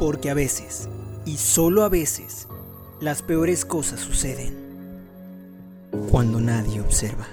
Porque a veces, y solo a veces, las peores cosas suceden cuando nadie observa.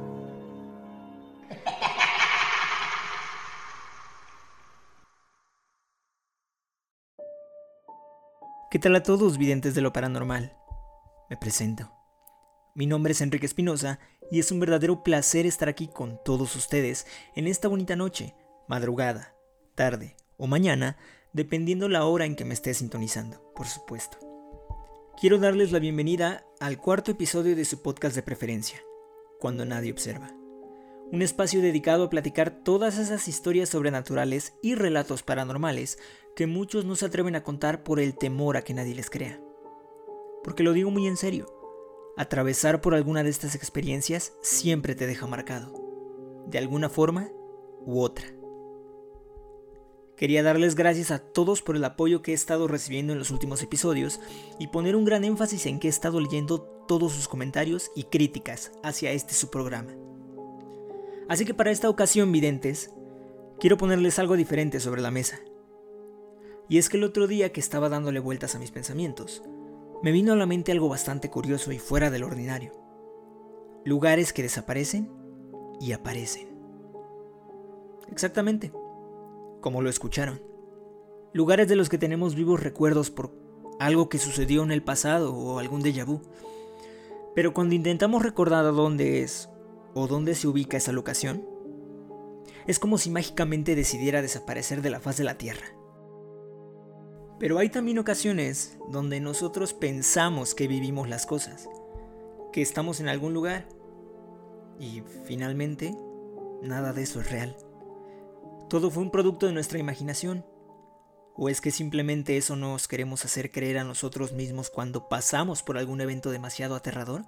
¿Qué tal a todos, videntes de lo paranormal? Me presento. Mi nombre es Enrique Espinosa y es un verdadero placer estar aquí con todos ustedes en esta bonita noche, madrugada, tarde o mañana, dependiendo la hora en que me esté sintonizando, por supuesto. Quiero darles la bienvenida al cuarto episodio de su podcast de preferencia, Cuando Nadie Observa. Un espacio dedicado a platicar todas esas historias sobrenaturales y relatos paranormales que muchos no se atreven a contar por el temor a que nadie les crea. Porque lo digo muy en serio, atravesar por alguna de estas experiencias siempre te deja marcado, de alguna forma u otra. Quería darles gracias a todos por el apoyo que he estado recibiendo en los últimos episodios y poner un gran énfasis en que he estado leyendo todos sus comentarios y críticas hacia su programa. Así que para esta ocasión, videntes, quiero ponerles algo diferente sobre la mesa. Y es que el otro día que estaba dándole vueltas a mis pensamientos, me vino a la mente algo bastante curioso y fuera del ordinario. Lugares que desaparecen y aparecen. Exactamente, como lo escucharon. Lugares de los que tenemos vivos recuerdos por algo que sucedió en el pasado o algún déjà vu. Pero cuando intentamos recordar a dónde es o dónde se ubica esa locación, es como si mágicamente decidiera desaparecer de la faz de la Tierra. Pero hay también ocasiones donde nosotros pensamos que vivimos las cosas, que estamos en algún lugar, y finalmente nada de eso es real. Todo fue un producto de nuestra imaginación. ¿O es que simplemente eso nos queremos hacer creer a nosotros mismos cuando pasamos por algún evento demasiado aterrador?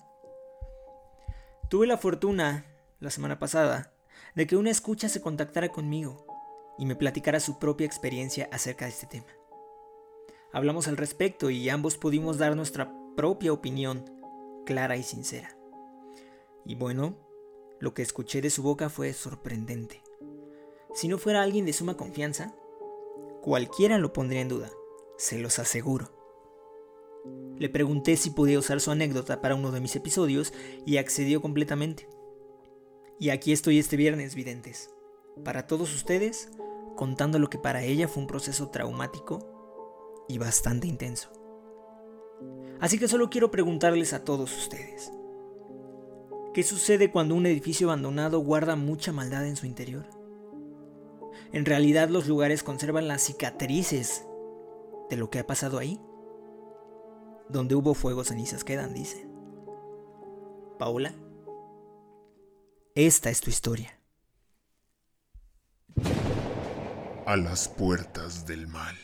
Tuve la fortuna, la semana pasada, de que una escucha se contactara conmigo y me platicara su propia experiencia acerca de este tema. Hablamos al respecto y ambos pudimos dar nuestra propia opinión, clara y sincera. Y bueno, lo que escuché de su boca fue sorprendente. Si no fuera alguien de suma confianza, cualquiera lo pondría en duda, se los aseguro. Le pregunté si podía usar su anécdota para uno de mis episodios y accedió completamente. Y aquí estoy este viernes, videntes, para todos ustedes, contando lo que para ella fue un proceso traumático y bastante intenso. Así que solo quiero preguntarles a todos ustedes, ¿qué sucede cuando un edificio abandonado guarda mucha maldad en su interior? ¿En realidad los lugares conservan las cicatrices de lo que ha pasado ahí? Donde hubo fuego, cenizas quedan, dicen. Paola, esta es tu historia. A las puertas del mal.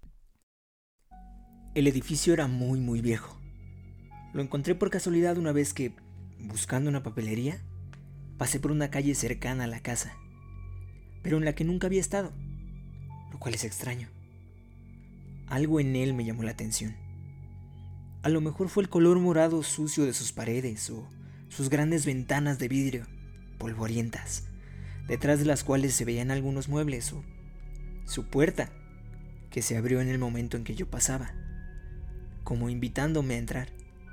El edificio era muy viejo. Lo encontré por casualidad una vez que, buscando una papelería, pasé por una calle cercana a la casa, pero en la que nunca había estado, lo cual es extraño. Algo en él me llamó la atención. A lo mejor fue el color morado sucio de sus paredes o sus grandes ventanas de vidrio, polvorientas, detrás de las cuales se veían algunos muebles, o su puerta, que se abrió en el momento en que yo pasaba, como invitándome a entrar.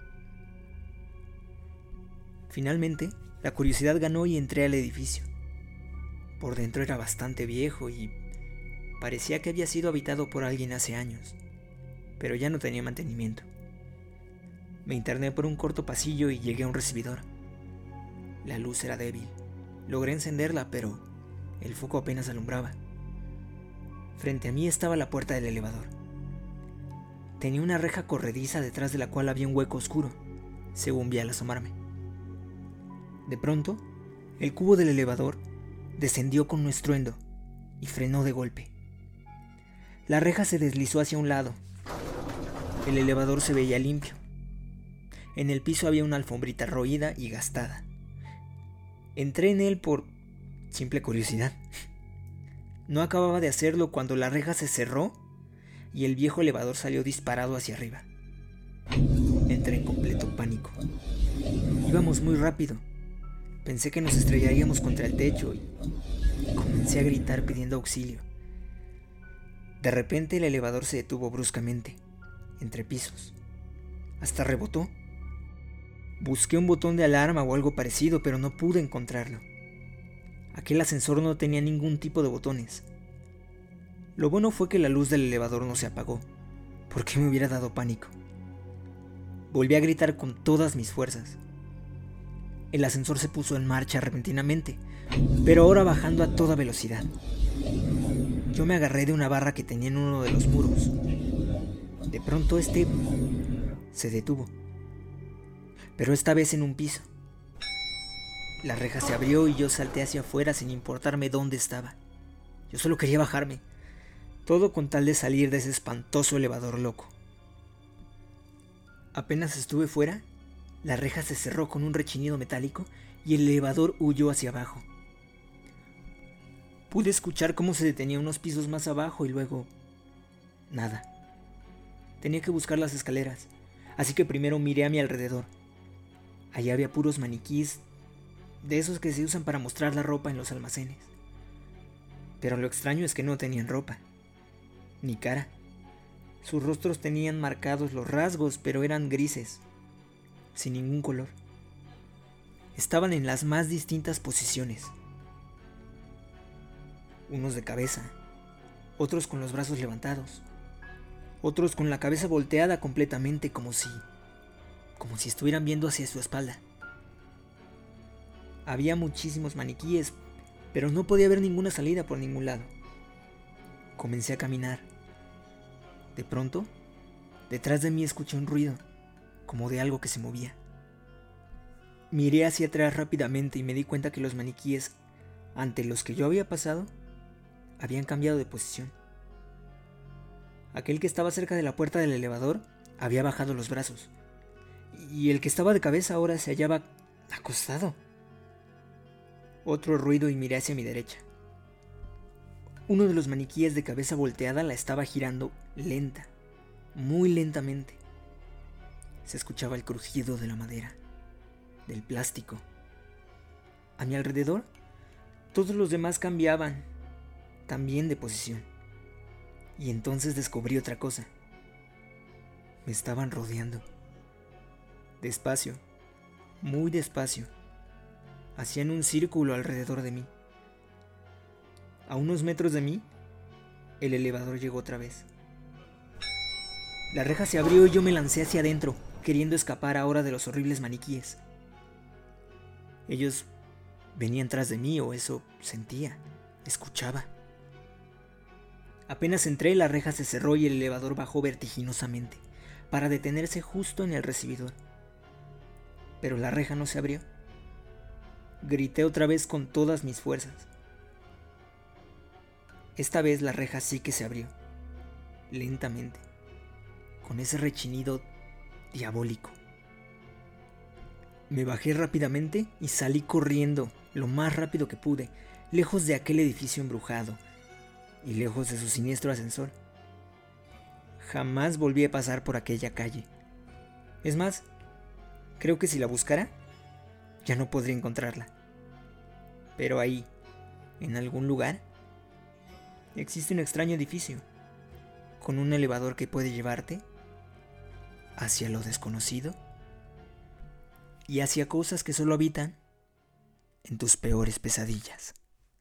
Finalmente, la curiosidad ganó y entré al edificio. Por dentro era bastante viejo y parecía que había sido habitado por alguien hace años, pero ya no tenía mantenimiento. Me interné por un corto pasillo y llegué a un recibidor. La luz era débil. Logré encenderla, pero el foco apenas alumbraba. Frente a mí estaba la puerta del elevador. Tenía una reja corrediza detrás de la cual había un hueco oscuro, según vi al asomarme. De pronto, el cubo del elevador descendió con un estruendo y frenó de golpe. La reja se deslizó hacia un lado. El elevador se veía limpio. En el piso había una alfombrita roída y gastada. Entré en él por simple curiosidad. No acababa de hacerlo cuando la reja se cerró y el viejo elevador salió disparado hacia arriba. Entré en completo pánico. Íbamos muy rápido. Pensé que nos estrellaríamos contra el techo y comencé a gritar pidiendo auxilio. De repente el elevador se detuvo bruscamente, entre pisos. Hasta rebotó. Busqué un botón de alarma o algo parecido, pero no pude encontrarlo. Aquel ascensor no tenía ningún tipo de botones. Lo bueno fue que la luz del elevador no se apagó, porque me hubiera dado pánico. Volví a gritar con todas mis fuerzas. El ascensor se puso en marcha repentinamente, pero ahora bajando a toda velocidad. Yo me agarré de una barra que tenía en uno de los muros. De pronto se detuvo, pero esta vez en un piso. La reja se abrió y yo salté hacia afuera sin importarme dónde estaba. Yo solo quería bajarme, todo con tal de salir de ese espantoso elevador loco. Apenas estuve fuera, la reja se cerró con un rechinido metálico y el elevador huyó hacia abajo. Pude escuchar cómo se detenía unos pisos más abajo y luego... nada. Tenía que buscar las escaleras, así que primero miré a mi alrededor. Allá había puros maniquíes, de esos que se usan para mostrar la ropa en los almacenes. Pero lo extraño es que no tenían ropa, ni cara. Sus rostros tenían marcados los rasgos, pero eran grises, sin ningún color. Estaban en las más distintas posiciones. Unos de cabeza, otros con los brazos levantados, otros con la cabeza volteada completamente como si estuvieran viendo hacia su espalda. Había muchísimos maniquíes, pero no podía ver ninguna salida por ningún lado. Comencé a caminar. De pronto, detrás de mí escuché un ruido, como de algo que se movía. Miré hacia atrás rápidamente y me di cuenta que los maniquíes ante los que yo había pasado habían cambiado de posición. Aquel que estaba cerca de la puerta del elevador había bajado los brazos, y el que estaba de cabeza ahora se hallaba acostado. Otro ruido y miré hacia mi derecha. Uno de los maniquíes de cabeza volteada la estaba girando lenta, muy lentamente. Se escuchaba el crujido de la madera, del plástico. A mi alrededor, todos los demás cambiaban, también de posición. Y entonces descubrí otra cosa. Me estaban rodeando. Despacio, muy despacio. Hacían un círculo alrededor de mí. A unos metros de mí, el elevador llegó otra vez. La reja se abrió y yo me lancé hacia adentro, queriendo escapar ahora de los horribles maniquíes. Ellos venían tras de mí, o eso sentía, escuchaba. Apenas entré, la reja se cerró y el elevador bajó vertiginosamente, para detenerse justo en el recibidor. Pero la reja no se abrió. Grité otra vez con todas mis fuerzas. Esta vez la reja sí que se abrió, lentamente, con ese rechinido diabólico. Me bajé rápidamente y salí corriendo lo más rápido que pude, lejos de aquel edificio embrujado y lejos de su siniestro ascensor. Jamás volví a pasar por aquella calle. Es más, creo que si la buscara, ya no podría encontrarla. Pero ahí, en algún lugar, existe un extraño edificio, con un elevador que puede llevarte hacia lo desconocido y hacia cosas que solo habitan en tus peores pesadillas.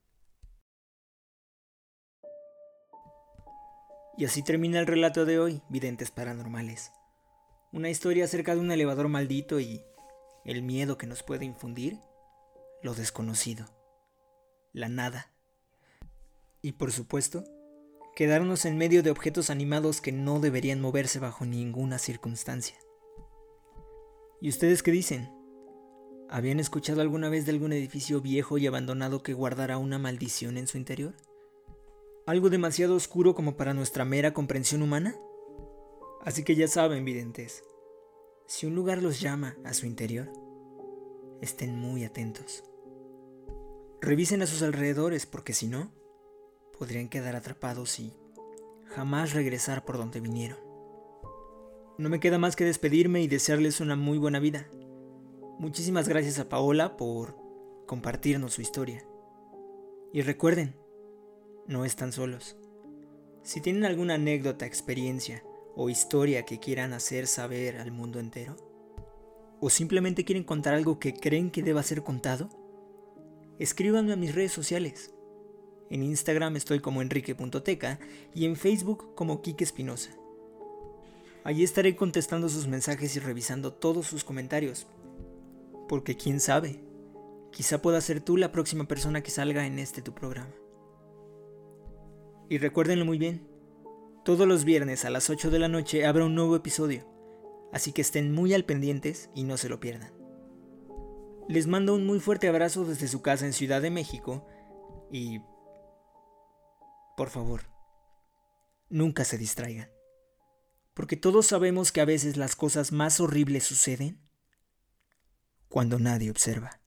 Y así termina el relato de hoy, Videntes Paranormales. Una historia acerca de un elevador maldito y el miedo que nos puede infundir lo desconocido, la nada. Y por supuesto, quedarnos en medio de objetos animados que no deberían moverse bajo ninguna circunstancia. ¿Y ustedes qué dicen? ¿Habían escuchado alguna vez de algún edificio viejo y abandonado que guardara una maldición en su interior? ¿Algo demasiado oscuro como para nuestra mera comprensión humana? Así que ya saben, videntes, si un lugar los llama a su interior, estén muy atentos. Revisen a sus alrededores, porque si no, podrían quedar atrapados y jamás regresar por donde vinieron. No me queda más que despedirme y desearles una muy buena vida. Muchísimas gracias a Paola por compartirnos su historia. Y recuerden, no están solos. Si tienen alguna anécdota, experiencia o historia que quieran hacer saber al mundo entero, o simplemente quieren contar algo que creen que deba ser contado, escríbanme a mis redes sociales. En Instagram estoy como enrique.teca y en Facebook como Quique Espinosa. Allí estaré contestando sus mensajes y revisando todos sus comentarios, porque quién sabe, quizá pueda ser tú la próxima persona que salga en tu programa. Y recuérdenlo muy bien, todos los viernes a las 8 de la noche habrá un nuevo episodio, así que estén muy al pendientes y no se lo pierdan. Les mando un muy fuerte abrazo desde su casa en Ciudad de México y, por favor, nunca se distraigan, porque todos sabemos que a veces las cosas más horribles suceden cuando nadie observa.